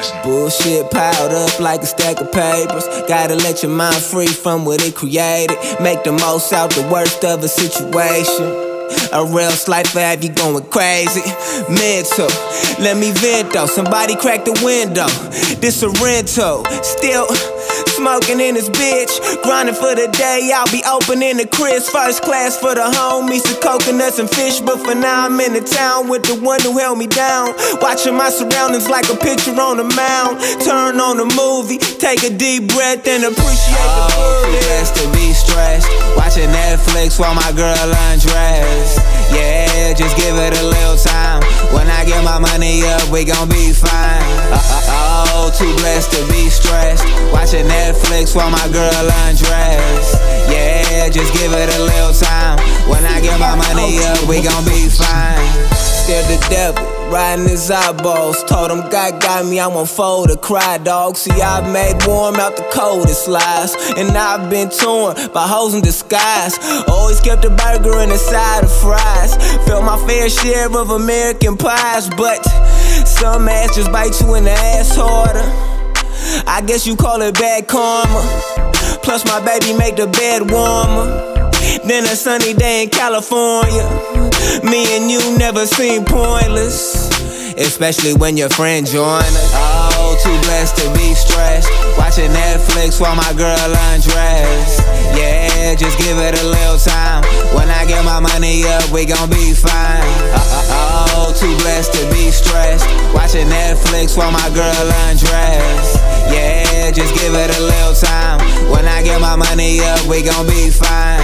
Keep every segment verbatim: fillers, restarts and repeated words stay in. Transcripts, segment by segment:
blessing. Bullshit piled up like a stack of papers. Gotta let your mind free from what it created. Make the most out the worst of a situation. A real life have you going crazy. Mental, let me vent though. Somebody crack the window. This a rental. Still smoking in this bitch. Grinding for the day, I'll be opening the Chris. First class for the homies, the coconuts and fish. But for now I'm in the town with the one who held me down. Watching my surroundings like a picture on a mound. Turn on a movie, take a deep breath and appreciate oh, the food. Too blessed to be stressed. Watching Netflix while my girl undressed. Yeah, just give it a little time. When I get my money up, we gon' be fine. Oh, too blessed to be stressed. Watching Netflix while my girl undressed. Yeah, just give it a little time. When I get my money up, we gon' be fine. Still the devil, riding his eyeballs. Told him God got me, I won't fold or cry, dog. See, I've made warm out the coldest lies. And I've been torn by hoes in disguise. Always kept a burger and a side of fries. Felt my fair share of American pies. But some ass just bite you in the ass harder. I guess you call it bad karma. Plus my baby make the bed warmer. Then a sunny day in California. Me and you never seem pointless, especially when your friend join us. Oh, too blessed to be stressed. Watching Netflix while my girl undressed. Yeah, just give it a little time. When I get my money up, we gon' be fine. Oh, too blessed to be stressed. Watching Netflix while my girl undressed. Yeah, just give it a little time. When I get my money up, we gon' be fine.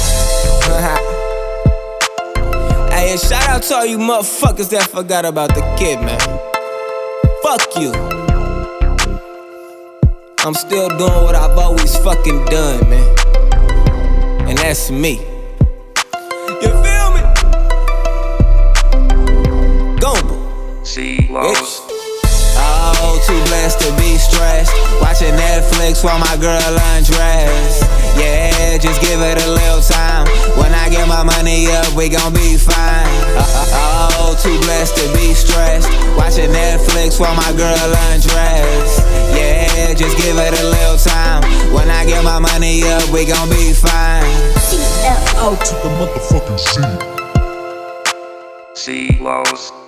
Hey, and shout out to all you motherfuckers that forgot about the kid, man. Fuck you. I'm still doing what I've always fucking done, man. And that's me. You feel me? Gombo. See, Lowe's. Oh, too blessed to be stressed. Watching Netflix while my girl undressed. Yeah, just give it a little time. When I get my money up, we gon' be fine. Oh, too blessed to be stressed. Watching Netflix while my girl undressed. Yeah, just give it a little time. When I get my money up, we gon' be fine. Out to the motherfucking sea. See, Lowe's.